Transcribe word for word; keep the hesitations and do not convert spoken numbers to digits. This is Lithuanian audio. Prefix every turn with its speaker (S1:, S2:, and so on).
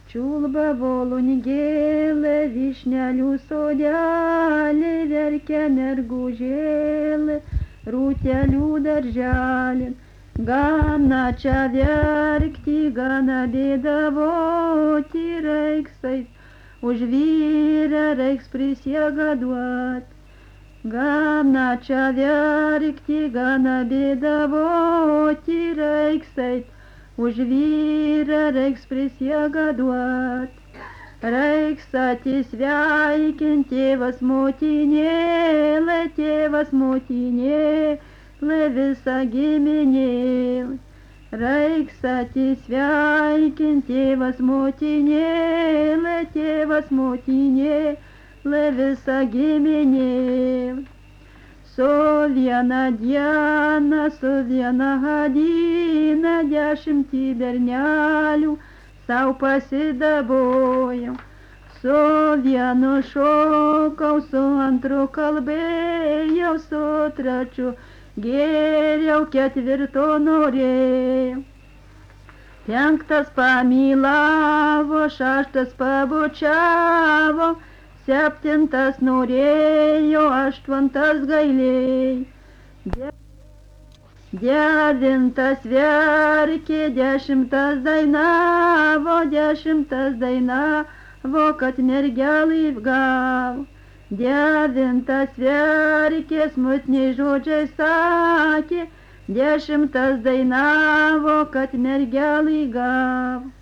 S1: Čiulba volungėlė, vyšnelių sodelė, verkia mergužėlė, rūtelių darželin. Gana čia verkti, gana bėdavoti, reiks eit, už vyrą reiks prisiegą duot. Gana čia verkti, gana bėdavoti, reiks eit, už vyrą reiks prisiegą duot. Reiks atsisveikint, tėvas motinėlė, tėvas motinėlė, visa giminėlė. Reiks atsisveikint, tėvas motinėlė, tėvas motinėlė, visa giminėlė. Su viena diena, su viena diena, dešimtį bernelių sau pasidabojau. Su vienu šokau, su antru kalbėjau, su trečiu gėriau, ketvirto norėjau. Penktas pamylavo, šeštas pabučiavo, septintas norėjo, aštuntas gailėjo. Devintas verkė, dešimtas dainavo, dešimtas dainavo, kad mergelį gavo. Devintas verkė, smutniai žodžiai sakė, dešimtas dainavo, kad mergelį gavo.